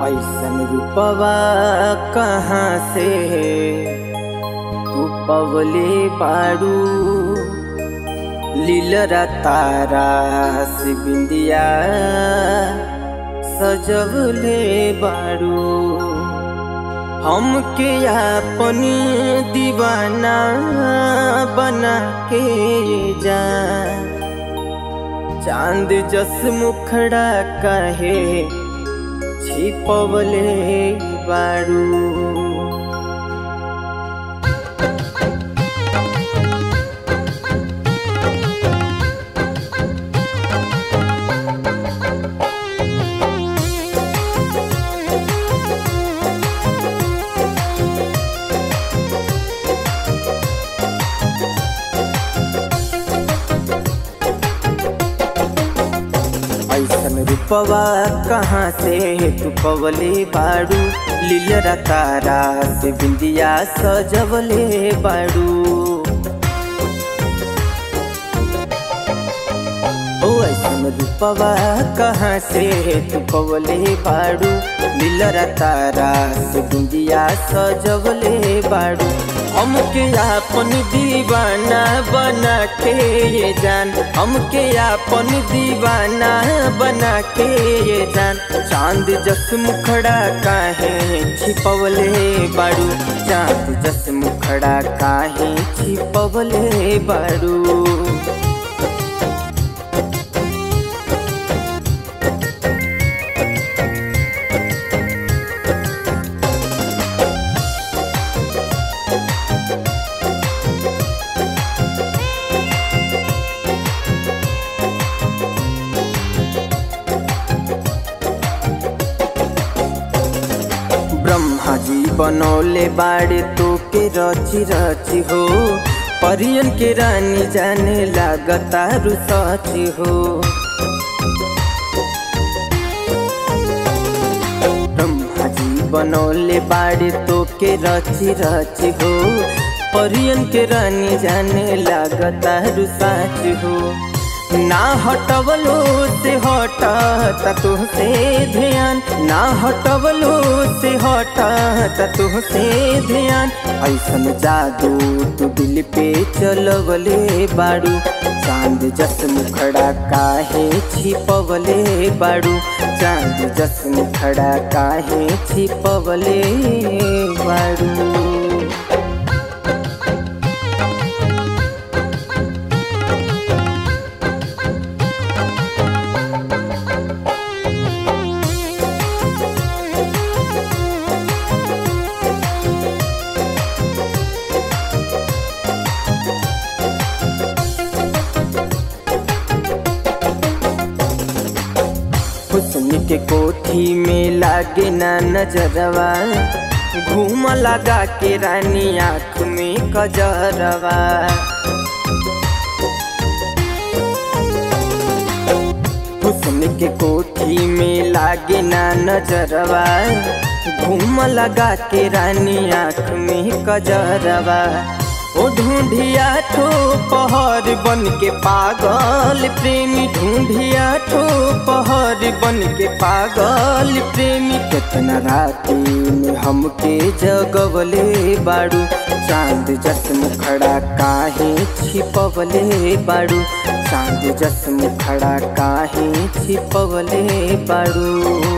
ऐसन रूपवा कहाँ से तू पवले बाड़ू। लीलरा तारा से बिंदिया सजवले बाड़ू। हमके अपनी दीवाना बना के जा। चांद जस मुखड़ा काहे छिपवले बाड़ू। ऐसन रूपवा कहाँ से तू पवले बाड़ू। लीलरा तारा से बिंदिया सजवले बाड़ू। ओ ऐसन रूपवा कहाँ से तू पवले बाड़ू। लीलरा तारा से बिंदिया सजवले बाड़ू। हमके अपन दीवाना बना के ये जान। हमके अपन दीवाना बना के ये जान। चांद जस मुखड़ा काहे छिपवले बाड़ू। चांद जस मुखड़ा काहे छिपवले बाड़ू। ब्रह्मा जी बनौले बाड़े तो के रची रची हो। परियन के रानी जाने लागता रुसाची हो। ब्रह्मा जी बनौले बाड़े तो के रची रची हो। परियन के रानी जाने लागता रुसाची हो। ना हटवलो से हटता तुहसे ध्यान। ना हटवलो से हटता तुहसे ध्यान। ऐसन जादू तू दिल पे चलवले बाड़ू। चांद जस मुखड़ा काहे छिपवले बाड़ू। चांद जस मुखड़ा काहे छिपवले बाड़ू। हुस्न के कोठी में लागे ना नजरवा। घूम लगा के रानी आँख में कजरवा। हुस्न के कोठी में लागे ना नजरवा। घूम लगा के रानी आँख में कजरवा। ओ ढूंढिया ठो पहर बन के पागल प्रेमी। ढूंढिया ठो पहर बन के पागल प्रेमी। कितना राती में हमके जगवले बाड़ू। चांद जस मुखड़ा काहे छिपवले बाड़ू। चांद जस मुखड़ा काहे छिपवले बाड़ू।